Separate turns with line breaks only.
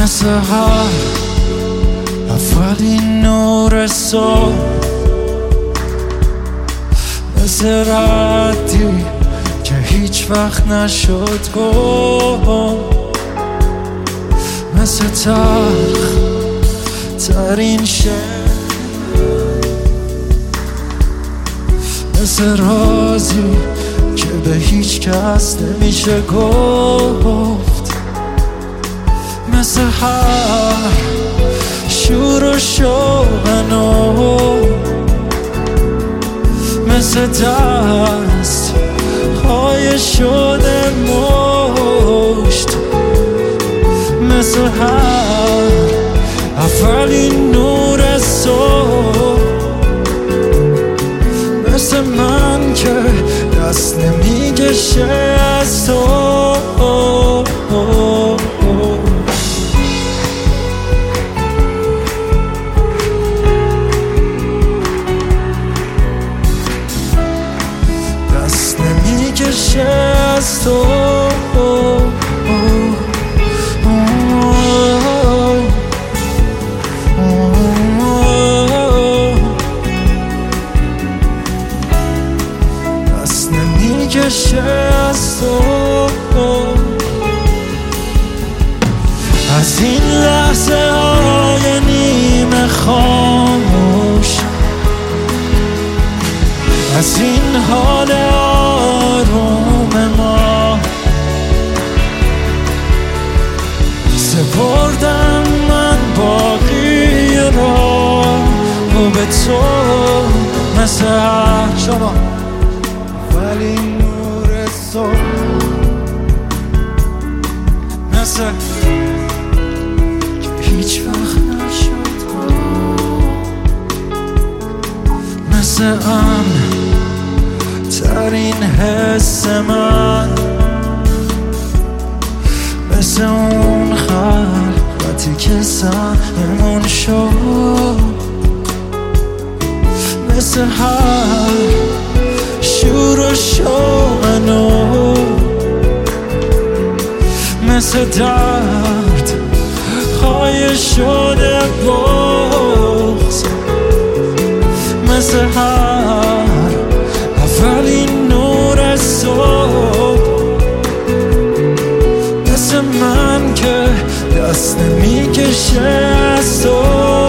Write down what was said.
مثل هر اولین نور صبح، مثل ردی که هیچ وقت نشد گم، مثل تلخ ترین شعر، مثل رازی که به هیچ کس نمیشه گفت، مثل هر شور و شوق نو، مثل دست های شده مشت، مثل هر اولین نور صبح، مثل من که دست نمیکشه از تو. دست نمیکشه از تو. دست نمیکشه از تو. از این لحظه های نیمه خاموش، از این حال آروم ما، سپردم من باقی را به تو، مثل شما ولی نور صبح، مثل هیچ وقت نشد، مثل امن ترین حس من، مثل اون خلوتی که سرمون شد، مثل هر شور و شوق نو، مثل درد های شده بغض، مثل هر اولین نور صبح، مثل من که دست نمیکشه از تو.